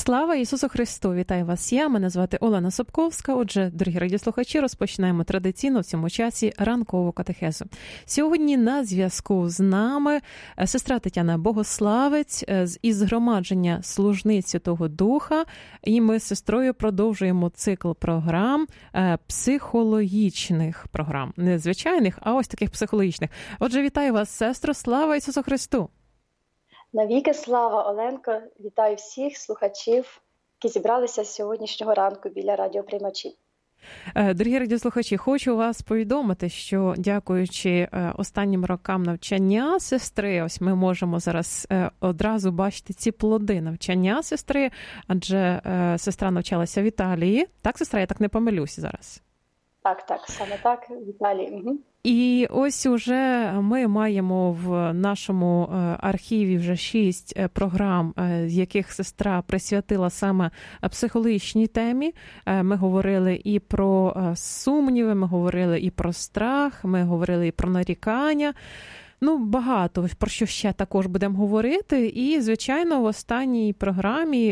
Слава Ісусу Христу! Вітаю вас я, мене звати Олена Собковська. Отже, дорогі радіослухачі, розпочинаємо традиційно в цьому часі ранкову катехезу. Сьогодні на зв'язку з нами сестра Тетяна Богославець із згромадження Служниць Святого Духа. І ми з сестрою продовжуємо цикл програм, психологічних програм. Не звичайних, а ось таких психологічних. Отже, вітаю вас, сестро! Слава Ісусу Христу! Навіки слава, Оленко! Вітаю всіх слухачів, які зібралися з сьогоднішнього ранку біля радіоприймачів. Дорогі радіослухачі, хочу вас повідомити, що дякуючи останнім рокам навчання сестри, ось ми можемо зараз одразу бачити ці плоди навчання сестри, адже сестра навчалася в Італії. Так, сестра, я так не помилюся зараз? Так, саме так, в Італії. Угу. І ось уже ми маємо в нашому архіві вже 6 програм, з яких сестра присвятила саме психологічній темі. Ми говорили і про сумніви, ми говорили і про страх, ми говорили і про нарікання. Багато про що ще також будемо говорити. І, звичайно, в останній програмі,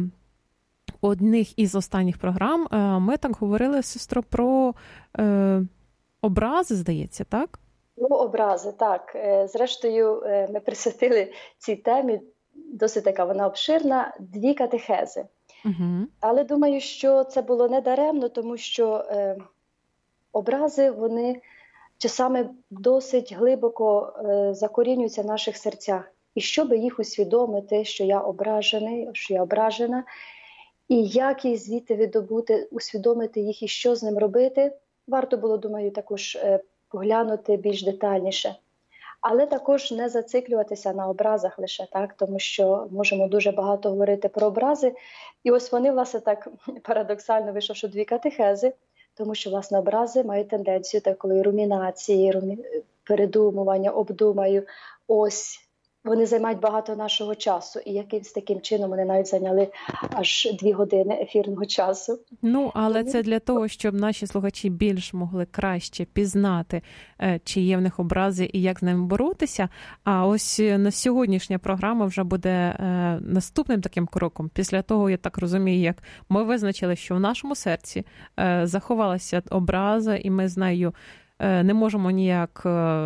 одних із останніх програм, ми так говорили, сестро, про образи, здається, так? Образи, так. Зрештою, ми присвятили цій темі, досить така вона обширна, 2 катехези. Угу. Але думаю, що це було не даремно, тому що образи, вони часами досить глибоко закорінюються в наших серцях. І щоб їх усвідомити, що я ображений, що я ображена, і як їх звідти видобути, усвідомити їх і що з ним робити, варто було, думаю, також поглянути більш детальніше. Але також не зациклюватися на образах лише, так, тому що можемо дуже багато говорити про образи. І ось вони, власне, так парадоксально вийшло, що 2 катехези, тому що, власне, образи мають тенденцію такої румінації, передумування, обдумаю. Ось, вони займають багато нашого часу, і якимсь таким чином вони навіть зайняли аж 2 години ефірного часу. Але це для того, щоб наші слухачі більш могли краще пізнати, чи є в них образи і як з ними боротися. А ось на сьогоднішня програма вже буде наступним таким кроком. Після того, я так розумію, як ми визначили, що в нашому серці заховалася образа, і ми з нею не можемо ніяк...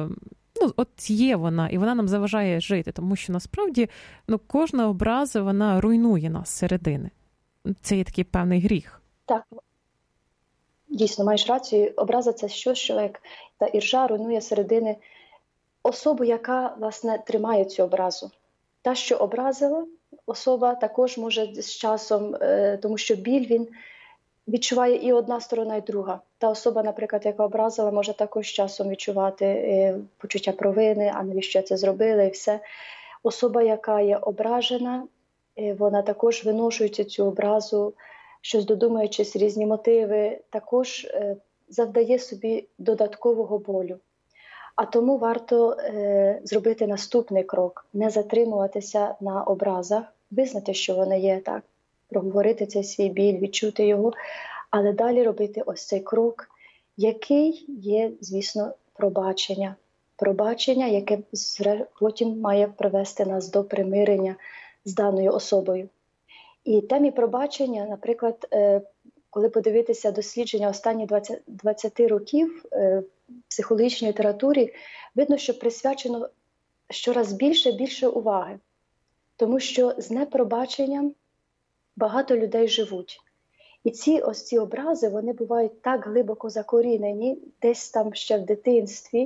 От є вона, і вона нам заважає жити, тому що насправді кожна образа, вона руйнує нас зсередини. Це є такий певний гріх. Так, дійсно, маєш рацію. Образа – це щось, що як та іржа руйнує зсередини особу, яка, власне, тримає цю образу. Та, що образила, особа також може з часом, тому що біль, він відчуває і одна сторона, і друга. Та особа, наприклад, яка образила, може також з часом відчувати почуття провини, а навіщо я це зробила, і все. Особа, яка є ображена, вона також, виношуючи цю образу, щось додумуючись, різні мотиви, також завдає собі додаткового болю. А тому варто зробити наступний крок, не затримуватися на образах, визнати, що вони є, так, проговорити цей свій біль, відчути його, але далі робити ось цей крок, який є, звісно, пробачення. Пробачення, яке потім має привести нас до примирення з даною особою. І темі пробачення, наприклад, коли подивитися дослідження останніх 20 років в психологічній літературі, видно, що присвячено щораз більше уваги. Тому що з непробаченням багато людей живуть. І ці образи, вони бувають так глибоко закорінені, десь там ще в дитинстві,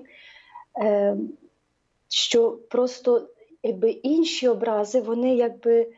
що просто інші образи, вони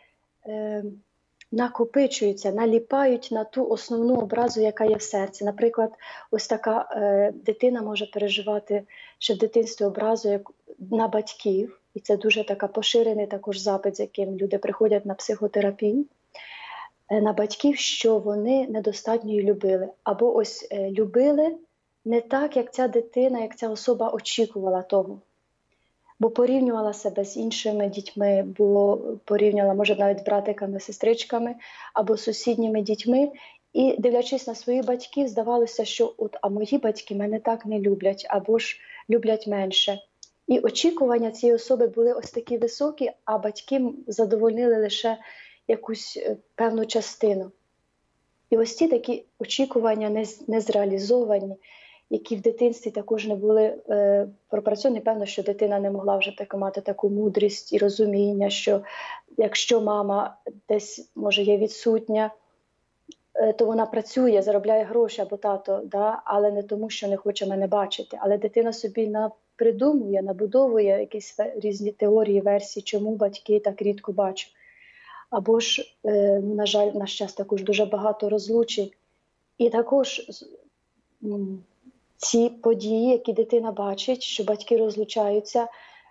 накопичуються, наліпають на ту основну образу, яка є в серці. Наприклад, ось така дитина може переживати ще в дитинстві образу на батьків, і це дуже така поширений також запит, з яким люди приходять на психотерапію, на батьків, що вони недостатньо її любили. Або ось любили не так, як ця дитина, як ця особа очікувала того. Бо порівнювала себе з іншими дітьми, порівнювала, може, навіть з братиками, сестричками, або сусідніми дітьми. І, дивлячись на своїх батьків, здавалося, що а мої батьки мене так не люблять, або ж люблять менше. І очікування цієї особи були ось такі високі, а батьки задовольнили лише якусь певну частину. І ось ці такі очікування незреалізовані, які в дитинстві також не були пропрацьовані. Певно, що дитина не могла вже мати таку мудрість і розуміння, що якщо мама десь, може, є відсутня, то вона працює, заробляє гроші, або тато, да? Але не тому, що не хоче мене бачити. Але дитина собі придумує, набудовує якісь різні теорії, версії, чому батьки так рідко бачать. Або ж, на жаль, в наш час також дуже багато розлучень. І також ці події, які дитина бачить, що батьки розлучаються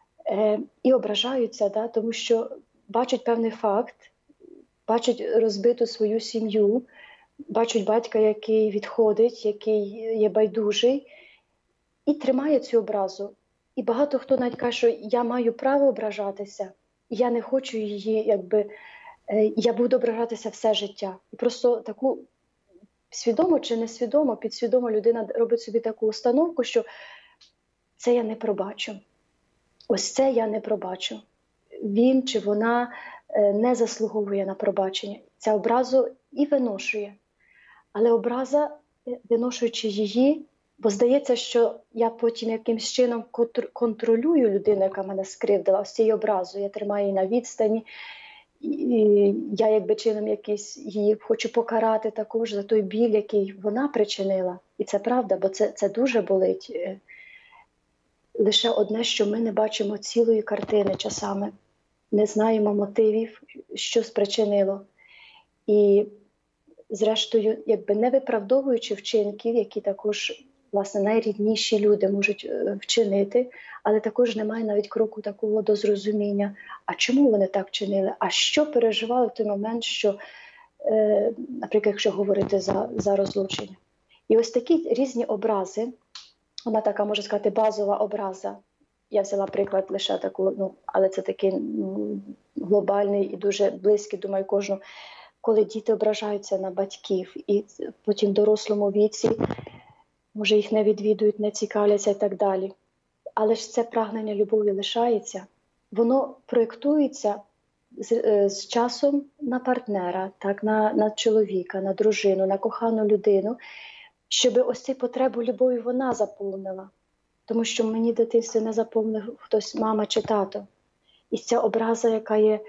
і ображаються, да, тому що бачать певний факт, бачать розбиту свою сім'ю, бачать батька, який відходить, який є байдужий, і тримає цю образу. І багато хто навіть каже, що я маю право ображатися, і я не хочу її, я буду ображатися все життя. І просто таку свідомо чи несвідомо, підсвідомо людина робить собі таку установку, що це я не пробачу. Ось це я не пробачу. Він чи вона не заслуговує на пробачення. Ця образу і виношує. Але образа, виношуючи її, бо здається, що я потім якимсь чином контролюю людину, яка мене скривдила, ось цією образою. Я тримаю її на відстані, і я якби чином якийсь її хочу покарати також за той біль, який вона причинила. І це правда, бо це дуже болить. Лише одне, що ми не бачимо цілої картини часами, не знаємо мотивів, що спричинило. І зрештою, якби не виправдовуючи вчинків, які також, власне, найрідніші люди можуть вчинити, але також немає навіть кроку такого до зрозуміння, а чому вони так вчинили, а що переживали в той момент, що, наприклад, якщо говорити за розлучення. І ось такі різні образи, вона така, можна сказати, базова образа. Я взяла приклад лише таку, але це такий глобальний і дуже близький, думаю, кожному. Коли діти ображаються на батьків і потім в дорослому віці, може, їх не відвідують, не цікавляться і так далі. Але ж це прагнення любові лишається. Воно проєктується з часом на партнера, так, на чоловіка, на дружину, на кохану людину, щоб ось цю потребу любові вона заповнила. Тому що мені в дитинстві не заповнив хтось, мама чи тато. І ця образа, яка є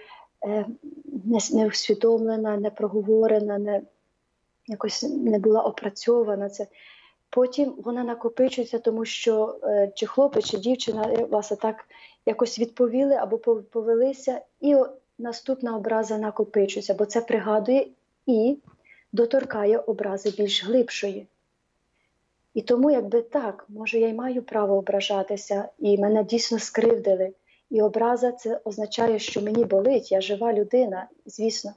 не усвідомлена, не проговорена, якось не була опрацьована. Потім вона накопичується, тому що чи хлопець, чи дівчина, власне, так якось відповіли або повелися, і наступна образа накопичується, бо це пригадує і доторкає образи більш глибшої. І тому, якби так, може, я й маю право ображатися, і мене дійсно скривдили. І образа – це означає, що мені болить, я жива людина, звісно.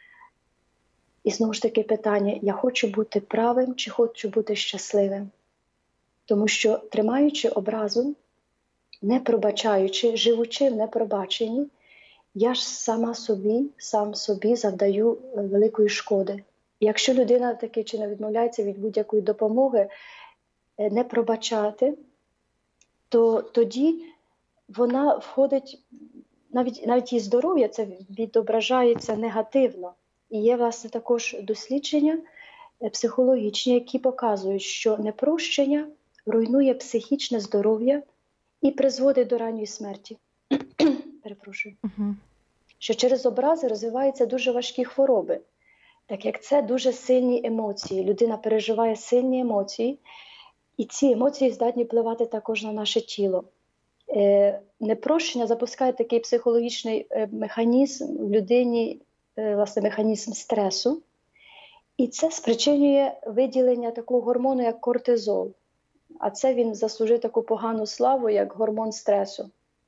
І знову ж таки питання, я хочу бути правим чи хочу бути щасливим? Тому що, тримаючи образу, не пробачаючи, живучи в непробаченні, я ж сам собі завдаю великої шкоди. І якщо людина таким чином відмовляється від будь-якої допомоги, не пробачати, то тоді вона входить, навіть її здоров'я це відображається негативно. І є, власне, також дослідження психологічні, які показують, що непрощення руйнує психічне здоров'я і призводить до ранньої смерті. Перепрошую. Що через образи розвиваються дуже важкі хвороби, так як це дуже сильні емоції. Людина переживає сильні емоції, і ці емоції здатні впливати також на наше тіло. Непрощення запускає такий психологічний механізм в людині, власне, механізм стресу. І це спричинює виділення такого гормону, як кортизол. А це він заслужив таку погану славу, як гормон стресу.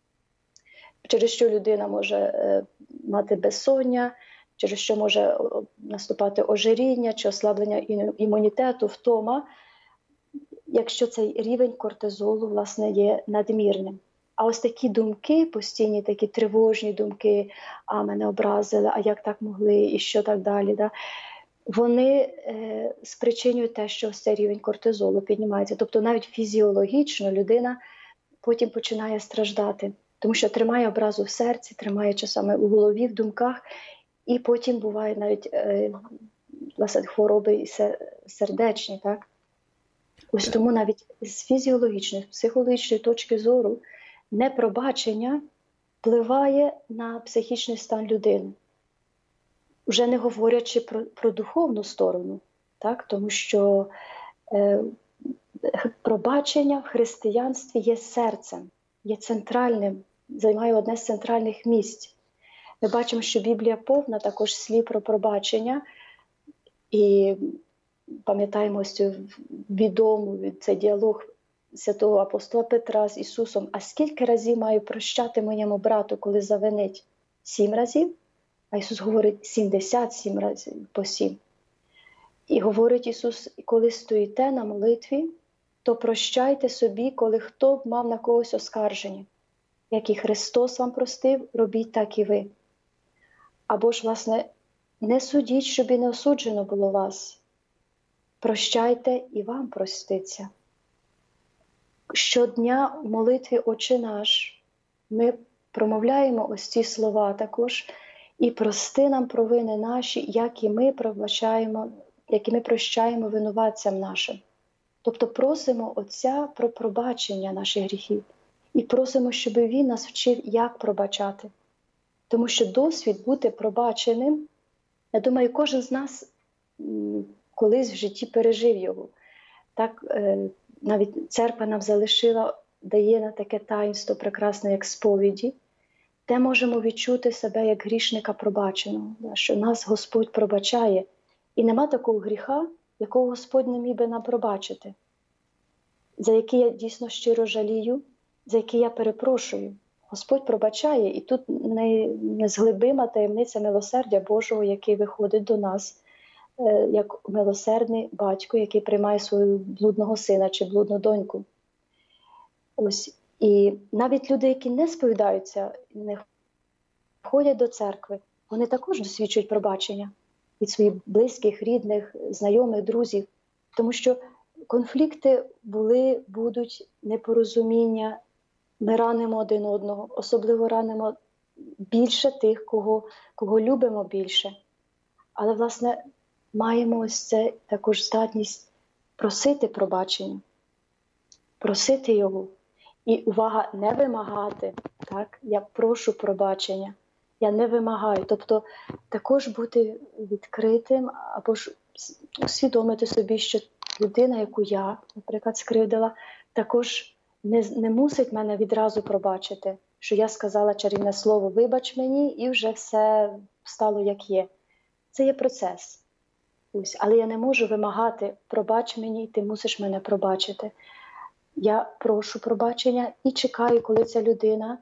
Через що людина може мати безсоння, через що може наступати ожиріння чи ослаблення імунітету, втома, якщо цей рівень кортизолу, власне, є надмірним. А ось такі думки, постійні такі тривожні думки, а мене образили, а як так могли, і що так далі, да? Вони спричинюють те, що ось цей рівень кортизолу піднімається. Тобто навіть фізіологічно людина потім починає страждати, тому що тримає образу в серці, тримає часами у голові, в думках, І потім буває навіть власне, хвороби сердечні. Так? Ось тому навіть з фізіологічної, з психологічної точки зору непробачення впливає на психічний стан людини. Вже не говорячи про духовну сторону, так? Тому що пробачення в християнстві є серцем, є центральним, займає одне з центральних місць. Ми бачимо, що Біблія повна також слів про пробачення, і пам'ятаємо ось цю відому цей діалог святого апостола Петра з Ісусом. А скільки разів маю прощати моєму брату, коли завинить? 7 разів? А Ісус говорить 77 разів по 7. І говорить Ісус, коли стоїте на молитві, то прощайте собі, коли хто б мав на когось оскарження. Як і Христос вам простив, робіть так і ви. Або ж, власне, не судіть, щоб і не осуджено було вас. Прощайте і вам проститься. Щодня в молитві «Отче наш» ми промовляємо ось ці слова також. І прости нам провини наші, як і ми прощаємо винуватцям нашим. Тобто просимо Отця про пробачення наших гріхів. І просимо, щоб Він нас вчив, як пробачати. Тому що досвід бути пробаченим, я думаю, кожен з нас колись в житті пережив його. Так, навіть церква нам залишила, дає на таке таїнство прекрасне, як сповіді, де можемо відчути себе як грішника пробаченого, що нас Господь пробачає. І нема такого гріха, якого Господь не міг би нам пробачити, за який я дійсно щиро жалію, за який я перепрошую. Господь пробачає, і тут незглибима таємниця милосердя Божого, який виходить до нас, як милосердний батько, який приймає свого блудного сина чи блудну доньку. Ось. І навіть люди, які не сповідаються, не ходять до церкви, вони також досвідчують пробачення від своїх близьких, рідних, знайомих, друзів. Тому що конфлікти були, будуть, непорозуміння, ми ранимо один одного, особливо ранимо більше тих, кого любимо більше. Але, власне, маємо ось це також здатність просити пробачення, просити його. І увага, не вимагати, так? Я прошу пробачення, я не вимагаю. Тобто також бути відкритим, або ж усвідомити собі, що людина, яку я, наприклад, скривдила, також не мусить мене відразу пробачити, що я сказала чарівне слово «вибач мені» і вже все стало як є. Це є процес. Ось. Але я не можу вимагати «пробач мені, і ти мусиш мене пробачити». Я прошу пробачення і чекаю, коли ця людина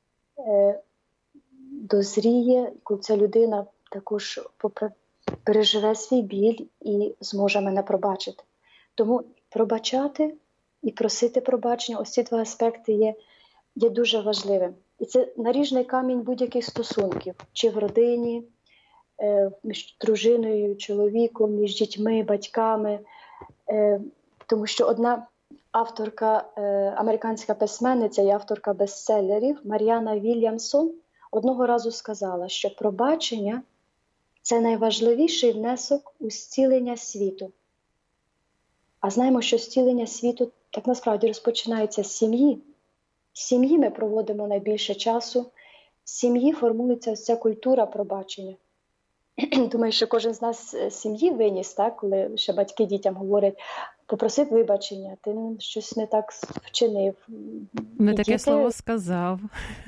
дозріє, коли ця людина також переживе свій біль і зможе мене пробачити. Тому пробачати і просити пробачення, ось ці два аспекти є дуже важливим. І це наріжний камінь будь-яких стосунків, чи в родині, між дружиною, чоловіком, між дітьми, батьками. Тому що одна авторка, американська письменниця і авторка бестселерів Маріана Вільямсон одного разу сказала, що пробачення – це найважливіший внесок у зцілення світу. А знаємо, що зцілення світу так насправді розпочинається з сім'ї. В сім'ї ми проводимо найбільше часу, в сім'ї формується ось ця культура пробачення. Думаю, що кожен з нас з сім'ї виніс, так, коли ще батьки дітям говорять, попросив вибачення, ти щось не так вчинив. Не таке слово сказав.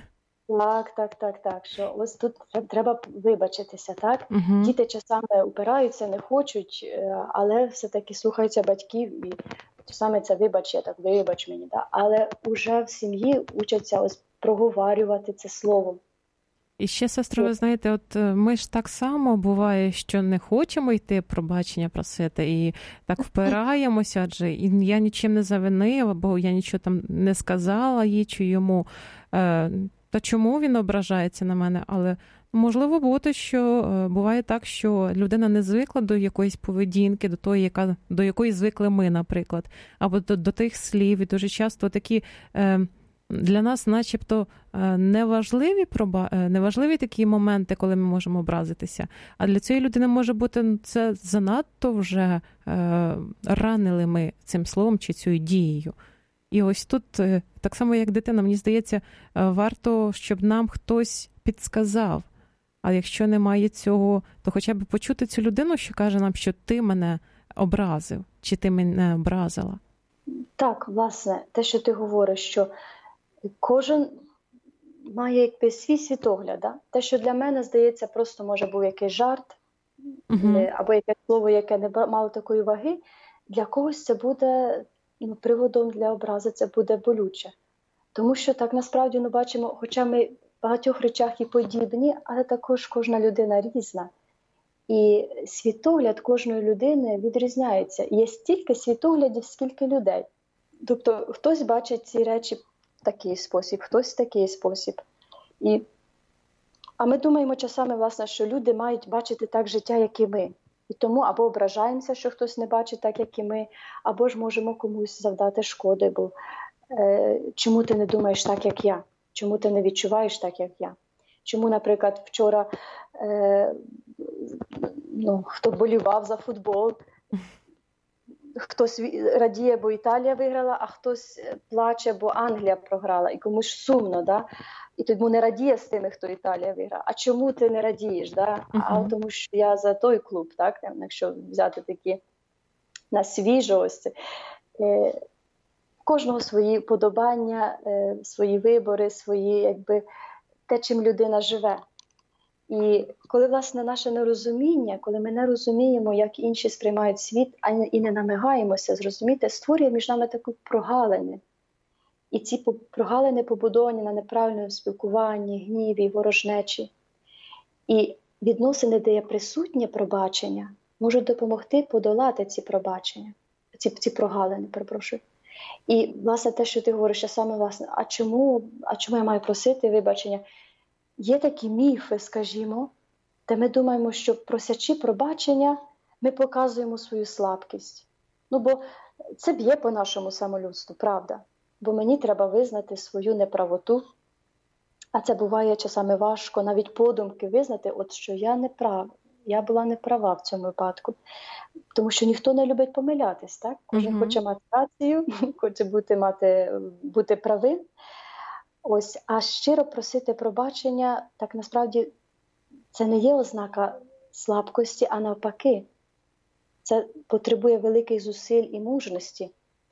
Так, що ось тут треба вибачитися, так? Угу. Діти часами упираються, не хочуть, але все-таки слухаються батьків і саме це вибач мені, так? Але уже в сім'ї учаться ось проговарювати це словом. І ще, сестро, ви знаєте, от ми ж так само буває, що не хочемо йти пробачення просити і так впираємося, адже я нічим не завинила, бо я нічого там не сказала їй чи йому. Та чому він ображається на мене? Але можливо бути, що буває так, що людина не звикла до якоїсь поведінки, до тої, до якої звикли ми, наприклад, або до тих слів. І дуже часто такі Для нас начебто неважливі такі моменти, коли ми можемо образитися, а для цієї людини може бути це занадто вже ранили ми цим словом чи цією дією. І ось тут, так само як дитина, мені здається, варто, щоб нам хтось підсказав. А якщо немає цього, то хоча б почути цю людину, що каже нам, що ти мене образив, чи ти мене образила. Так, власне, те, що ти говориш, що кожен має якби свій світогляд. Да? Те, що для мене, здається, просто може був якийсь жарт, або якесь слово, яке не мало такої ваги, для когось це буде приводом для образи, це буде болюче. Тому що так насправді ми бачимо, хоча ми в багатьох речах і подібні, але також кожна людина різна. І світогляд кожної людини відрізняється. І є стільки світоглядів, скільки людей. Тобто хтось бачить ці речі в такий спосіб, хтось в такий спосіб. А ми думаємо часами, власне, що люди мають бачити так життя, як і ми. І тому або ображаємося, що хтось не бачить так, як і ми, або ж можемо комусь завдати шкоди, бо чому ти не думаєш так, як я? Чому ти не відчуваєш так, як я? Чому, наприклад, вчора хто болівав за футбол, хтось радіє, бо Італія виграла, а хтось плаче, бо Англія програла, і комусь сумно, да? І тому не радіє з тими, хто Італія виграла. А чому ти не радієш? Да? А тому що я за той клуб, так? Якщо взяти такі на свіжо ось це. Кожного свої подобання, свої вибори, те, чим людина живе. І коли, власне, наше нерозуміння, коли ми не розуміємо, як інші сприймають світ, і не намагаємося зрозуміти, створює між нами такі прогалини. І ці прогалини побудовані на неправильному спілкуванні, гніві, ворожнечі. І відносини, де є присутнє пробачення, можуть допомогти подолати ці пробачення, ці прогалини, перепрошую. І, власне, те, що ти говориш, що саме, власне, а чому я маю просити вибачення? Є такі міфи, скажімо, де ми думаємо, що просячи пробачення, ми показуємо свою слабкість. Бо це б'є по нашому самолюбству, правда. Бо мені треба визнати свою неправоту, а це буває часами важко, навіть подумки визнати, що я була неправа в цьому випадку. Тому що ніхто не любить помилятись, так? Кожен хоче мати рацію, хоче бути правим. Ось, а щиро просити пробачення, так насправді це не є ознака слабкості, а навпаки. Це потребує великих зусиль і мужності.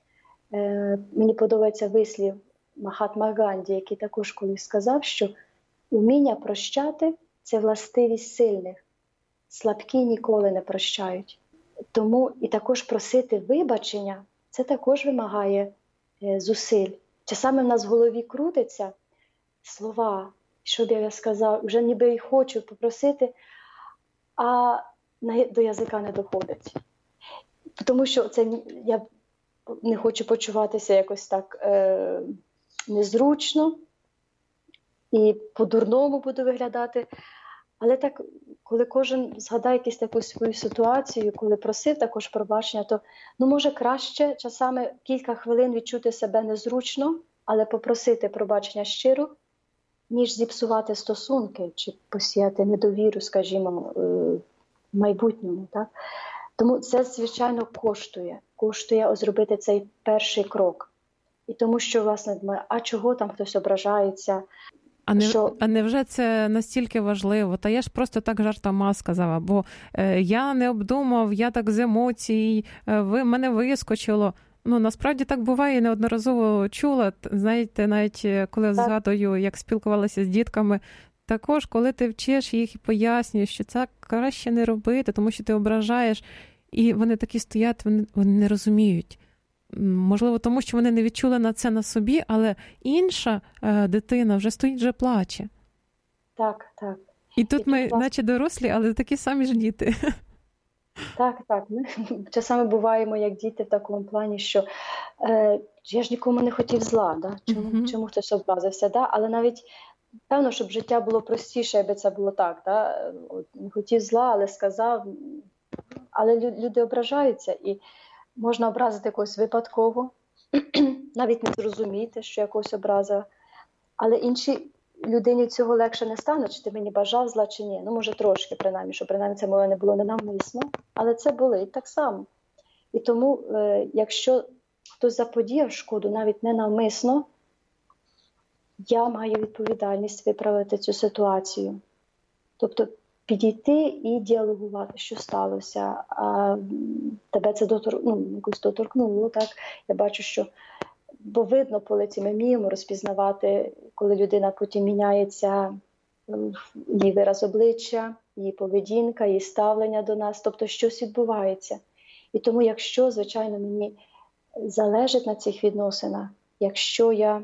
Мені подобається вислів Махатма Ганді, який також колись сказав, що уміння прощати – це властивість сильних. Слабкі ніколи не прощають. Тому і також просити вибачення – це також вимагає зусиль. Часами в нас в голові крутиться слова, що б я сказав, вже ніби й хочу попросити, а до язика не доходить. Тому що я не хочу почуватися якось так незручно і по-дурному буду виглядати. Але так, коли кожен згадає якусь таку свою ситуацію, коли просив також пробачення, то може краще часами кілька хвилин відчути себе незручно, але попросити пробачення щиро, ніж зіпсувати стосунки чи посіяти недовіру, скажімо, в майбутньому. Так? Тому це, звичайно, коштує зробити цей перший крок. І тому що, власне, думаю, а чого там хтось ображається? А невже це настільки важливо? Та я ж просто так жартома сказала, бо я не обдумав, я так з емоцій, мене вискочило. Насправді так буває, неодноразово чула. Знаєте, навіть коли згадую, як спілкувалася з дітками, також, коли ти вчиш їх і пояснюєш, що це краще не робити, тому що ти ображаєш, і вони такі стоять, вони не розуміють. Можливо, тому що вони не відчули на собі, але інша дитина вже стоїть, вже плаче. Так. І тут ми, наче дорослі, але такі самі ж діти. Так. Ми часами буваємо як діти в такому плані, що я ж нікому не хотів зла, да? Чому хтось образився, да? Але навіть певно, щоб життя було простіше, аби це було так. Да? Не хотів зла, але сказав. Але люди ображаються, і можна образити когось випадково, навіть не зрозуміти, що якось образа. Але іншій людині цього легше не стане, чи ти мені бажав зла, чи ні. Ну, може, трошки, принаймні, що принаймні це моє не було ненавмисно, але це болить так само. І тому, якщо хтось заподіяв шкоду, навіть ненавмисно, я маю відповідальність виправити цю ситуацію. Тобто підійти і діалогувати, що сталося. А тебе це якось доторкнуло, так? Я бачу, що, бо видно по лиці, ми вміємо розпізнавати, коли людина потім міняється, її вираз обличчя, її поведінка, її ставлення до нас, тобто щось відбувається. І тому, якщо, звичайно, мені залежить на цих відносинах, якщо я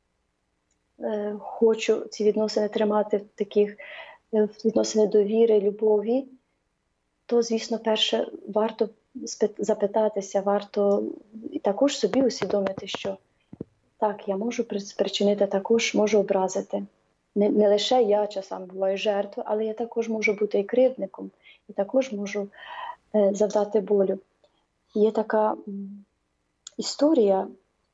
хочу ці відносини тримати в таких відносини довіри, любові, то, звісно, перше, варто запитатися, варто і також собі усвідомити, що так, я можу спричинити, також можу образити. Не лише я часом буваю жертвою, але я також можу бути і кривдником, і також можу завдати болю. Є така історія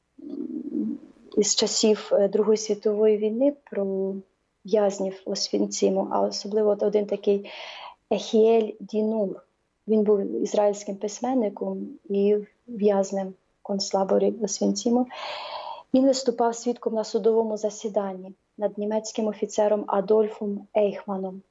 із часів Другої світової війни про в'язнів Освенциму, а особливо один такий Ехіель Дінур. Він був ізраїльським письменником і в'язнем в концлаборі Освенциму. Він виступав свідком на судовому засіданні над німецьким офіцером Адольфом Ейхманом.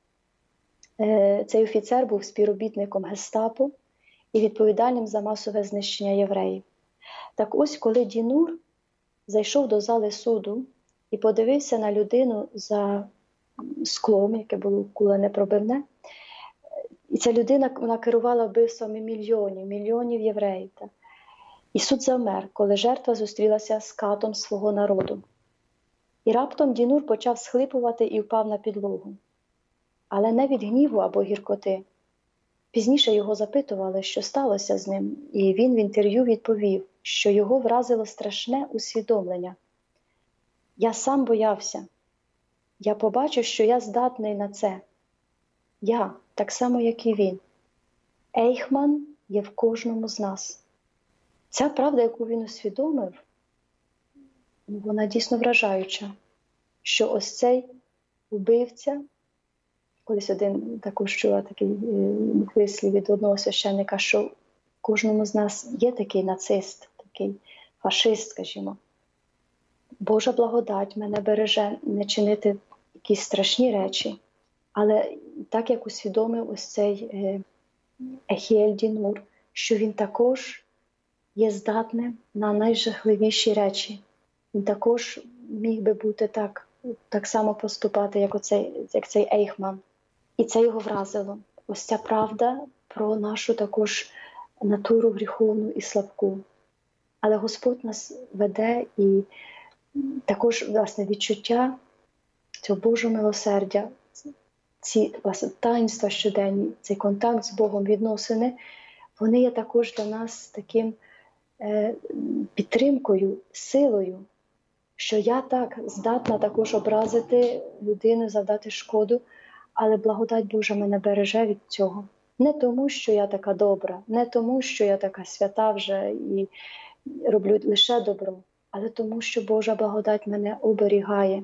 Цей офіцер був співробітником гестапо і відповідальним за масове знищення євреїв. Так ось, коли Дінур зайшов до зали суду і подивився на людину за склом, яке було куленепробивне, і ця людина, вона керувала вбивствами мільйонів євреїв. І суд завмер, коли жертва зустрілася з катом свого народу. І раптом Дінур почав схлипувати і впав на підлогу. Але не від гніву або гіркоти. Пізніше його запитували, що сталося з ним, і він в інтерв'ю відповів, що його вразило страшне усвідомлення. Я сам боявся. Я побачив, що я здатний на це. Я, так само, як і він. Ейхман є в кожному з нас. Ця правда, яку він усвідомив, вона дійсно вражаюча, що ось цей вбивця, колись один також чула такий вислів від одного священника, що в кожному з нас є такий нацист, такий фашист, скажімо. Божа благодать мене береже не чинити якісь страшні речі, але так як усвідомив ось цей Ехіель Дінур, що він також є здатним на найжахливіші речі. Він також міг би бути так само поступати, як цей Ейхман. І це його вразило. Ось ця правда про нашу також натуру гріховну і слабку. Але Господь нас веде, і також, власне, відчуття цього Божого милосердя, ці, власне, таїнства щоденні, цей контакт з Богом, відносини, вони є також для нас таким підтримкою, силою, що я так здатна також образити людину, завдати шкоду, але благодать Божа мене береже від цього. Не тому, що я така добра, не тому, що я така свята вже і роблю лише добро, але тому, що Божа благодать мене оберігає.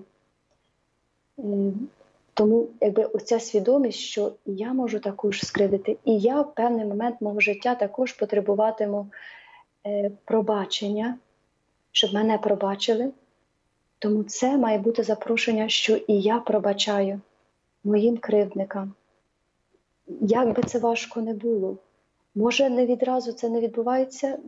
Тому оця свідомість, що я можу також скривдити, і я в певний момент мого життя також потребуватиму пробачення, щоб мене пробачили. Тому це має бути запрошення, що і я пробачаю моїм кривдникам. Як би це важко не було. Може, не відразу це не відбувається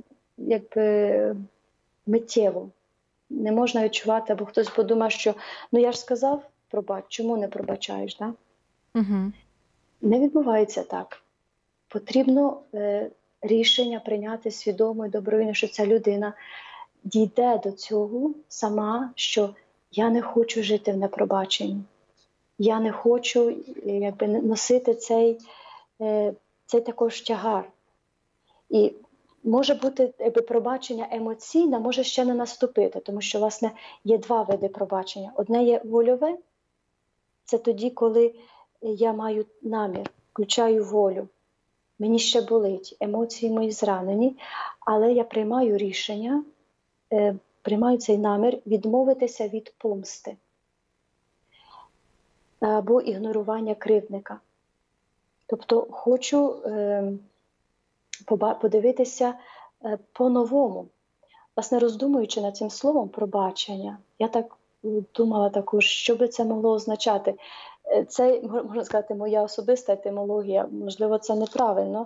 миттєво. Не можна відчувати, або хтось подумає, що я ж сказав, пробач, чому не пробачаєш? Да? Угу. Не відбувається так. Потрібно рішення прийняти свідомо і добровільно, що ця людина дійде до цього сама, що я не хочу жити в непробаченні. Я не хочу носити цей також тягар. І може бути пробачення емоційне, може ще не наступити, тому що, власне, є два види пробачення. Одне є вольове, це тоді, коли я маю намір, включаю волю. Мені ще болить, емоції мої зранені, але я приймаю рішення приймаю цей намір відмовитися від помсти або ігнорування кривдника. Тобто хочу подивитися по-новому. Власне, роздумуючи над цим словом пробачення, я так думала також, що би це могло означати. Це, можна сказати, моя особиста етимологія, можливо, це неправильно,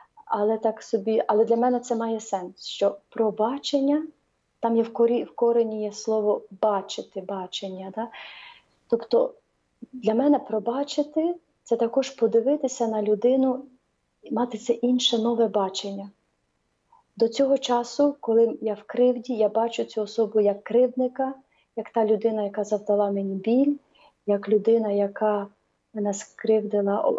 але для мене це має сенс, що пробачення, там є в корені є слово бачити, бачення. Да? Тобто для мене пробачити – це також подивитися на людину, мати це інше нове бачення. До цього часу, коли я в кривді, я бачу цю особу як кривдника, як та людина, яка завдала мені біль, як людина, яка мене скривдила,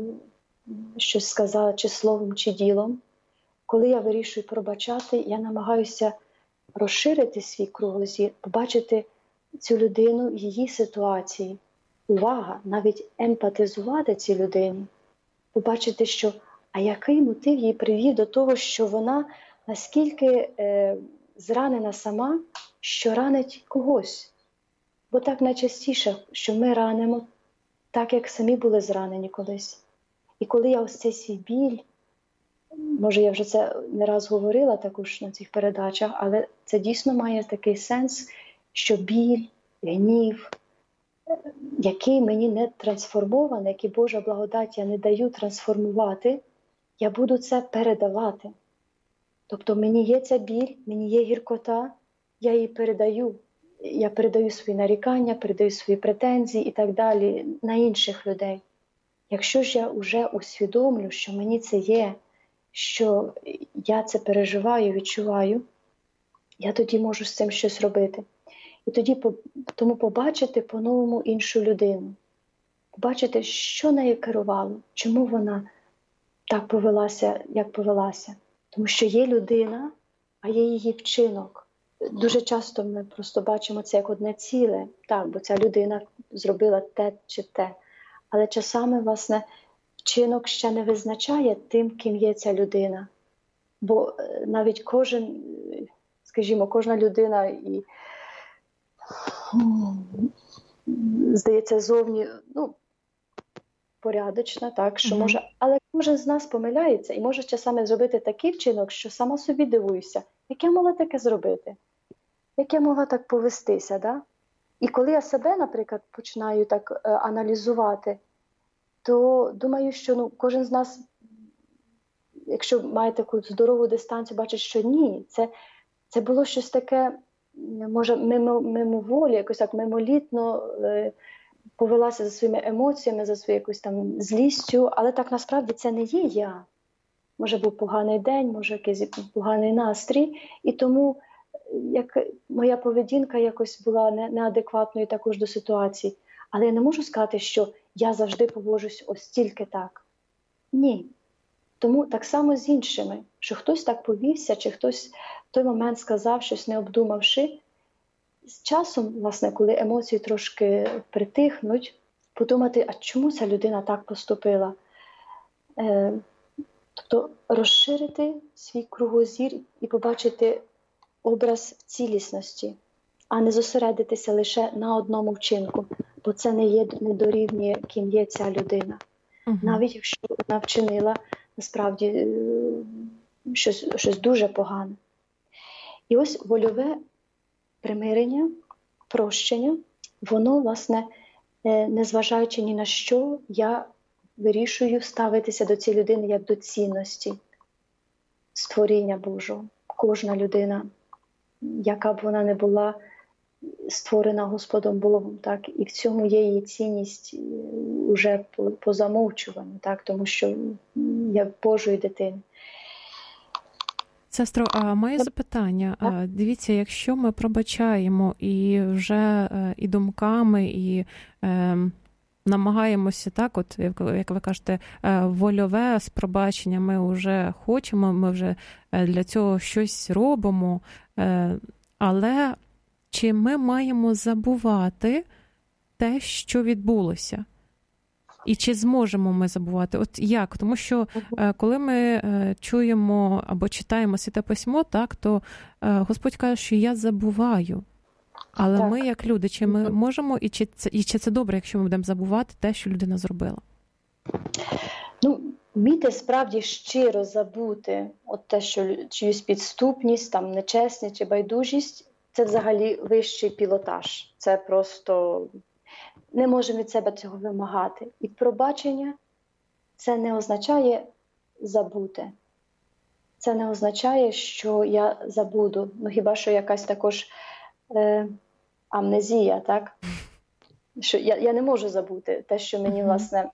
щось сказала, чи словом, чи ділом. Коли я вирішую пробачати, я намагаюся розширити свій кругозір, побачити цю людину, її ситуації. Увага, навіть емпатизувати цій людині. Побачити, що, а який мотив її привів до того, що вона наскільки зранена сама, що ранить когось. Бо так найчастіше, що ми ранимо так, як самі були зранені колись. І коли я ось цей свій біль, може я вже це не раз говорила також на цих передачах, але це дійсно має такий сенс, що біль, гнів, який мені не трансформований, який Божа благодать я не даю трансформувати, я буду це передавати. Тобто мені є ця біль, мені є гіркота, я її передаю. Я передаю свої нарікання, передаю свої претензії і так далі на інших людей. Якщо ж я вже усвідомлю, що мені це є, що я це переживаю, відчуваю, я тоді можу з цим щось робити. І тоді тому побачити по-новому іншу людину. Побачити, що нею керувало, чому вона так повелася, як повелася. Тому що є людина, а є її вчинок. Дуже часто ми просто бачимо це як одне ціле, так, бо ця людина зробила те чи те. Але часами, власне, вчинок ще не визначає тим, ким є ця людина. Бо навіть кожна людина і, здається, зовні, порядочна, так, що може, але кожен з нас помиляється і може часами зробити такий вчинок, що сама собі дивуюся, як я могла таке зробити? Як я могла так повестися, да? І коли я себе, наприклад, починаю так аналізувати, то думаю, що кожен з нас, якщо має таку здорову дистанцію, бачить, що ні, це було щось таке, може, мимоволі, якось так мимолітно повелася за своїми емоціями, за своєю якоюсь там злістю, але так насправді це не є я. Може був поганий день, може якийсь поганий настрій, і тому як моя поведінка якось була неадекватною також до ситуації. Але я не можу сказати, що я завжди поводжусь ось тільки так. Ні. Тому так само з іншими, що хтось так повівся, чи хтось в той момент сказав щось не обдумавши, з часом, власне, коли емоції трошки притихнуть, подумати, а чому ця людина так поступила? Тобто розширити свій кругозір і побачити образ цілісності, а не зосередитися лише на одному вчинку, бо це не дорівнює, ким є ця людина. Навіть якщо вона вчинила, насправді, щось дуже погане. І ось вольове примирення, прощення, воно, власне, незважаючи ні на що, я вирішую ставитися до цієї людини як до цінності створіння Божого. Кожна людина, яка б вона не була створена Господом Богом, так, і в цьому є її цінність уже по замовчуванню, так, тому що я Божої дитини. Сестро, а моє запитання, дивіться, якщо ми пробачаємо і вже і думками, і намагаємося так, от як ви кажете, вольове з пробачення ми вже хочемо, ми вже для цього щось робимо, але чи ми маємо забувати те, що відбулося? І чи зможемо ми забувати? От як? Тому що коли ми чуємо або читаємо Святе Письмо, так, то Господь каже, що я забуваю. Але ми, як люди, чи ми можемо, і чи це добре, якщо ми будемо забувати те, що людина зробила? Ну, вміти справді щиро забути от те, що чиюсь підступність, там, нечесність чи байдужість, це взагалі вищий пілотаж. Це просто не можемо від себе цього вимагати. І пробачення – це не означає забути. Це не означає, що я забуду. Ну, хіба що якась також амнезія, так? Що я не можу забути те, що мені, власне,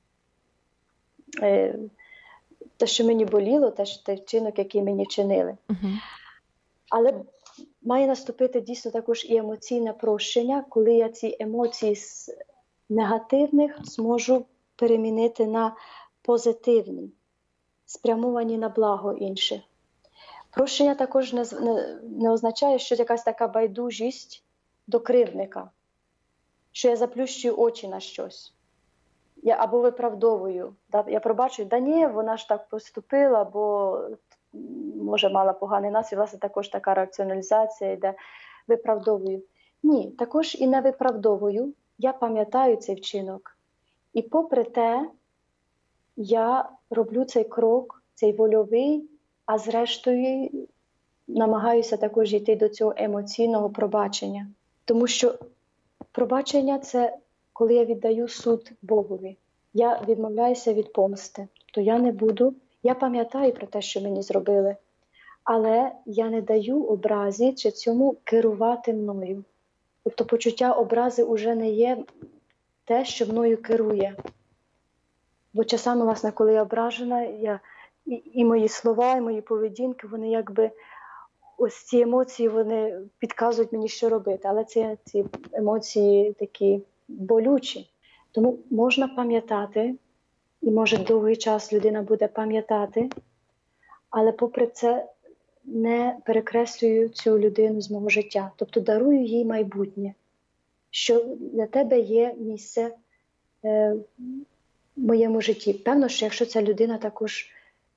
те, що мені боліло, той вчинок, який мені чинили. Але має наступити дійсно також і емоційне прощення, коли я ці емоції з негативних зможу перемінити на позитивні, спрямовані на благо інших. Прощення також не означає, що якась така байдужість до кривдника, що я заплющую очі на щось. Я або виправдовую. Я пробачу, ні, вона ж так поступила, бо, може, мала поганий настрій. Власне, також така раціоналізація йде. Виправдовую. Ні, також і не виправдовую. Я пам'ятаю цей вчинок. І попри те, я роблю цей крок, цей вольовий, а зрештою намагаюся також йти до цього емоційного пробачення. Тому що пробачення – це коли я віддаю суд Богові. Я відмовляюся від помсти. То я не буду, я пам'ятаю про те, що мені зробили, але я не даю образі чи цьому керувати мною. Тобто почуття образи вже не є те, що мною керує. Бо часами, власне, коли я ображена, і мої слова, і мої поведінки, вони якби, ось ці емоції, вони підказують мені, що робити. Але ці емоції такі болючі. Тому можна пам'ятати, і може довгий час людина буде пам'ятати, але попри це не перекреслюю цю людину з мого життя. Тобто дарую їй майбутнє, що для тебе є місце в моєму житті. Певно, що якщо ця людина також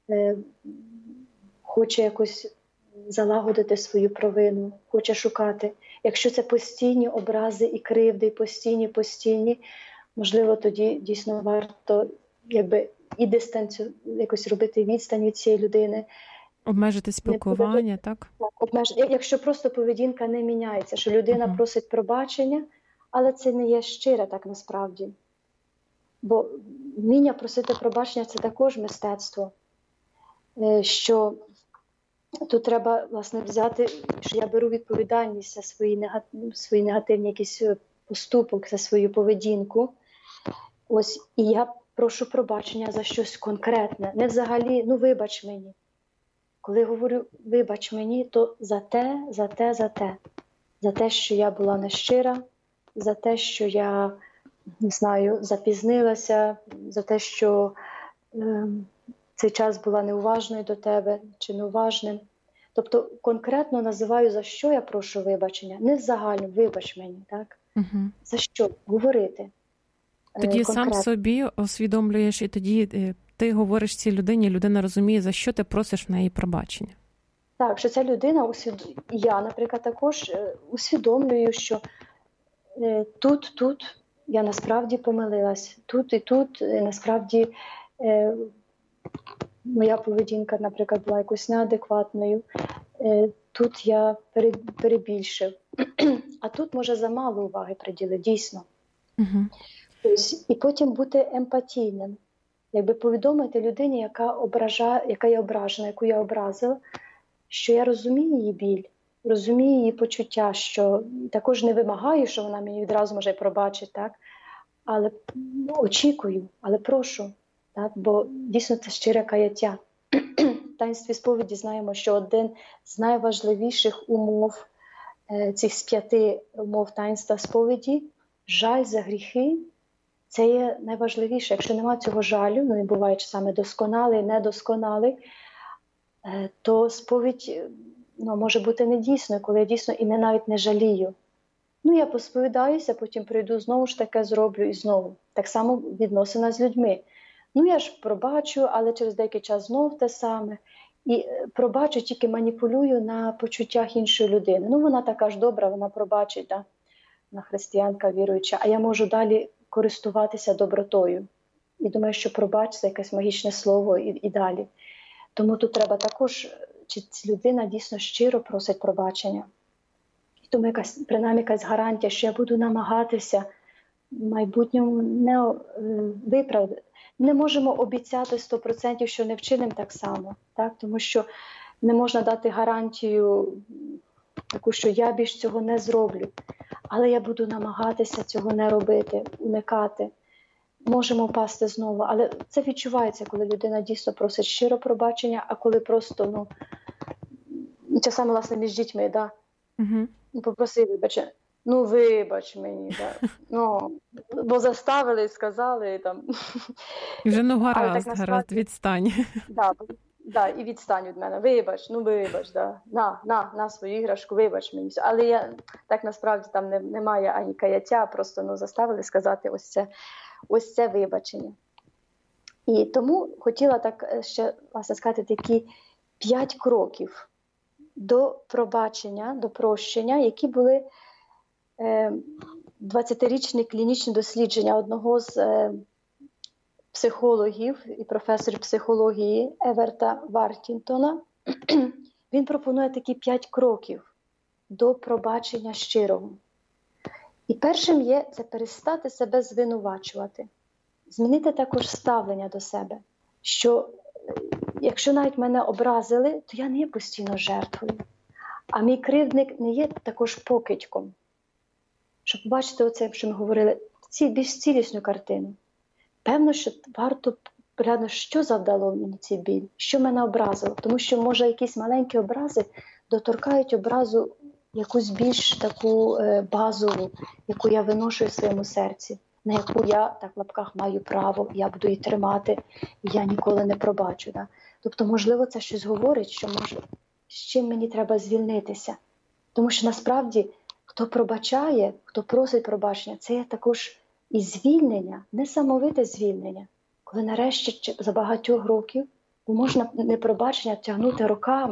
хоче якось залагодити свою провину, хоче шукати. Якщо це постійні образи і кривди, і постійні, можливо, тоді дійсно варто якби і дистанцію, якось робити відстань від цієї людини. Обмежити спілкування, так? Якщо просто поведінка не міняється, що людина просить пробачення, але це не є щире так насправді. Бо вміння просити пробачення – це також мистецтво, що тут треба, власне, взяти, що я беру відповідальність за свої негативні якісь поступок, за свою поведінку. Ось, і я прошу пробачення за щось конкретне. Не взагалі, вибач мені. Коли говорю вибач мені, то за те. За те, що я була нещира, за те, що я, не знаю, запізнилася, за те, що цей час була неуважною до тебе чи неуважним. Тобто конкретно називаю, за що я прошу вибачення. Не в загальному, вибач мені, так? За що? Говорити. Тоді конкретно. Сам собі усвідомлюєш, і тоді ти говориш цій людині, людина розуміє, за що ти просиш в неї пробачення. Так, що ця людина, я, наприклад, також усвідомлюю, що тут я насправді помилилась, тут і тут насправді моя поведінка, наприклад, була якось неадекватною, тут я перебільшив, а тут, може, замало уваги приділив, дійсно. І потім бути емпатійним, якби повідомити людині, яка є ображена, яку я образила, що я розумію її біль, розумію її почуття, що також не вимагаю, що вона мені відразу може пробачити, так? Але очікую, але прошу, так? Бо дійсно це щире каяття. В таїнстві сповіді знаємо, що один з найважливіших умов, цих з 5 умов таїнства сповіді, жаль за гріхи, це є найважливіше. Якщо немає цього жалю, він буває часами досконалий, недосконалий, то сповідь може бути недійсною, коли я дійсно і навіть не жалію. Ну, я посповідаюся, потім прийду, знову ж таке зроблю і знову. Так само відносина з людьми. Ну, я ж пробачу, але через деякий час знов те саме. І пробачу, тільки маніпулюю на почуттях іншої людини. Ну, вона така ж добра, вона пробачить, да? Вона християнка, віруюча, а я можу далі користуватися добротою. І думаю, що пробач – це якесь магічне слово і далі. Тому тут треба також, чи людина дійсно щиро просить пробачення. І тому принаймні якась гарантія, що я буду намагатися в майбутньому не виправдати. Не можемо обіцяти 100%, що не вчинимо так само. Так? Тому що не можна дати гарантію таку, що я більш цього не зроблю. Але я буду намагатися цього не робити, уникати. Можемо впасти знову, але це відчувається, коли людина дійсно просить щиро пробачення, а коли просто, часами, власне, між дітьми, да? Попроси вибачення. Ну, вибач мені, да. Бо заставили і сказали. Там. І вже гаразд, відстань. Да, і відстань від мене. Вибач, да. На свою іграшку, вибач мені. Але так насправді там немає ані каяття, просто заставили сказати ось це вибачення. І тому хотіла так ще, власне, сказати такі 5 кроків до пробачення, до прощення, які були 20-річні клінічні дослідження одного з психологів і професорів психології Еверта Вартінгтона. Він пропонує такі 5 кроків до пробачення щирого. І першим є це перестати себе звинувачувати. Змінити також ставлення до себе, що якщо навіть мене образили, то я не є постійно жертвою. А мій кривдник не є також покидьком. Щоб побачити оце, що ми говорили, більш цілісну картину. Певно, що варто поглянути, що завдало мені цей біль, що мене образило. Тому що, може, якісь маленькі образи доторкають образу якусь більш таку базову, яку я виношую в своєму серці, на яку я, так в лапках, маю право, я буду її тримати, і я ніколи не пробачу. Да? Тобто, можливо, це щось говорить, що, може, з чим мені треба звільнитися. Тому що, насправді, хто пробачає, хто просить пробачення, це є також і звільнення, несамовите звільнення. Коли нарешті за багатьох років можна непробачення тягнути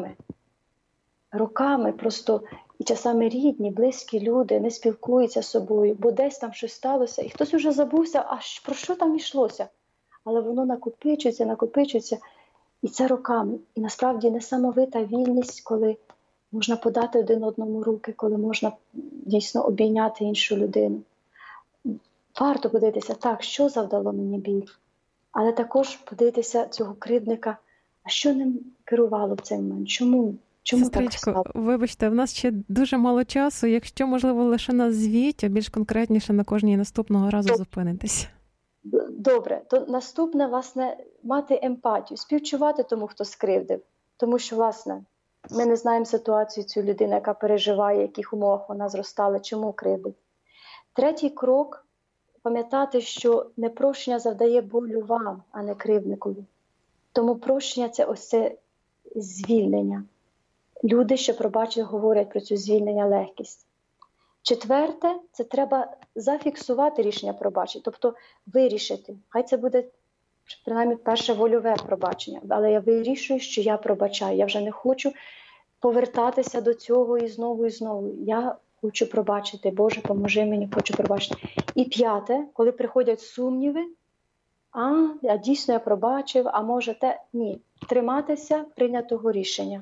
роками просто і часами рідні, близькі люди не спілкуються з собою, бо десь там щось сталося, і хтось вже забувся, про що там йшлося. Але воно накопичується, і це роками. І насправді несамовита вільність, коли можна подати один одному руки, коли можна дійсно обійняти іншу людину. Варто подивитися, так, що завдало мені біль, але також подивитися цього кривдника, а що ним керувало в цей момент, чому так стало? Вибачте, в нас ще дуже мало часу, якщо, можливо, лише назвіть, а більш конкретніше на кожній наступного разу зупинитись. Добре, то наступне, власне, мати емпатію, співчувати тому, хто скривдив, тому що, власне, ми не знаємо ситуацію цієї людини, яка переживає, в яких умовах вона зростала, чому кривдить. Третій крок – пам'ятати, що непрощення завдає болю вам, а не кривдникові. Тому прощення – це ось це звільнення. Люди, що пробачили, говорять про цю звільнення, легкість. Четверте – це треба зафіксувати рішення пробачення, тобто вирішити. Хай це буде, принаймні, перше вольове пробачення, але я вирішую, що я пробачаю. Я вже не хочу повертатися до цього і знову, і знову. Я хочу пробачити, Боже, поможи мені, хочу пробачити. І п'яте, коли приходять сумніви, дійсно я пробачив, а може те, ні. Триматися прийнятого рішення.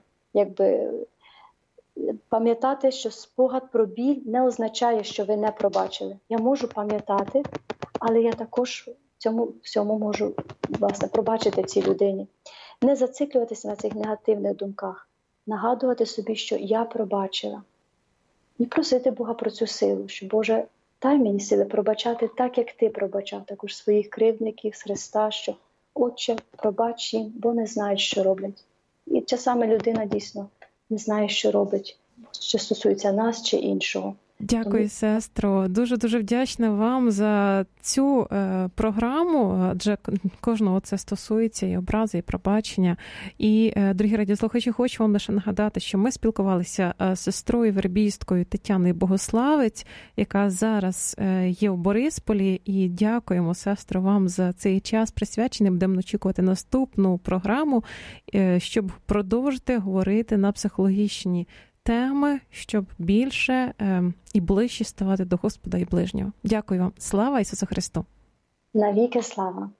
Пам'ятати, що спогад про біль не означає, що ви не пробачили. Я можу пам'ятати, але я також всьому можу, власне, пробачити цій людині. Не зациклюватися на цих негативних думках. Нагадувати собі, що я пробачила. І просити Бога про цю силу, що, Боже, дай мені сили пробачати так, як Ти пробачав, також своїх кривдників, з Христа, що Отче, пробач їм, бо не знають, що роблять. І часами людина дійсно не знає, що робить, що стосується нас чи іншого. Дякую, сестро. Дуже-дуже вдячна вам за цю програму, адже кожного це стосується, і образи, і пробачення. І, дорогі радіослухачі, хочу вам лише нагадати, що ми спілкувалися з сестрою вербісткою Тетяною Богославець, яка зараз є в Борисполі, і дякуємо, сестро, вам за цей час присвячений. Будемо очікувати наступну програму, щоб продовжити говорити на психологічні теми, щоб більше і ближче ставати до Господа і ближнього. Дякую вам. Слава Ісусу Христу! Навіки слава!